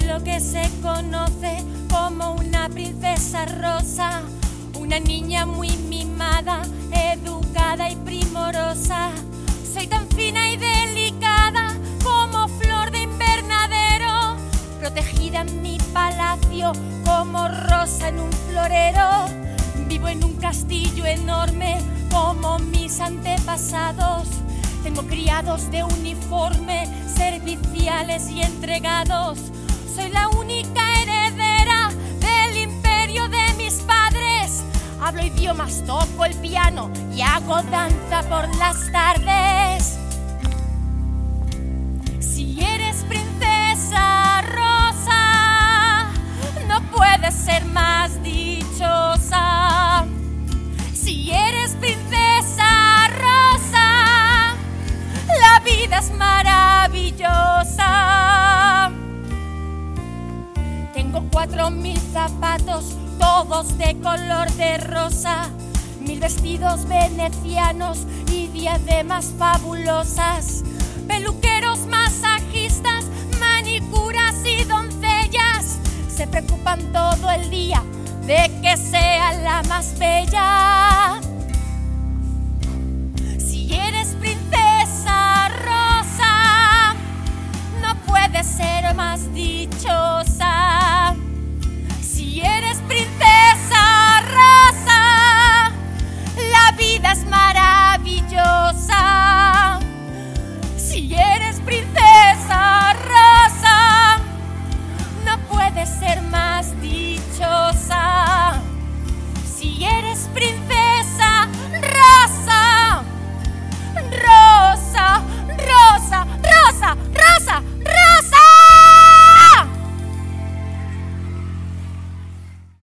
lo que se conoce como una princesa rosa, una niña muy mimada, educada y primorosa. Soy tan fina y delicada como flor de invernadero, protegida en mi palacio como rosa en un florero. Vivo en un castillo enorme como mis antepasados. Tengo criados de uniforme, serviciales y entregados. Soy la única heredera del imperio de mis padres. Hablo idiomas, toco el piano y hago danza por las tardes. Si eres princesa rosa, no puedes ser más dichosa. Si eres princesa rosa, la vida es maravillosa. Tengo 4000 zapatos, todos de color de rosa, 1000 vestidos venecianos y diademas fabulosas, peluqueros, masajistas, manicuras y doncellas se preocupan todo el día de que sea la más bella.